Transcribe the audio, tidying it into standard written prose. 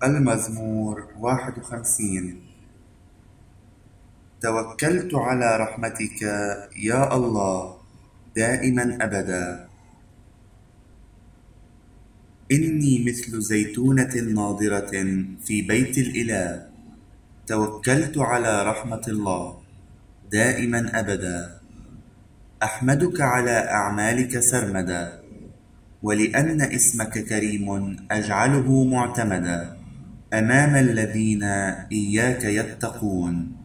المزمور 51. توكلت على رحمتك يا الله دائما أبدا. إني مثل زيتونة ناضرة في بيت الإله. توكلت على رحمة الله دائما أبدا. أحمدك على أعمالك سرمدا، ولأن اسمك كريم أجعله معتمدا أمام الذين إياك يتقون.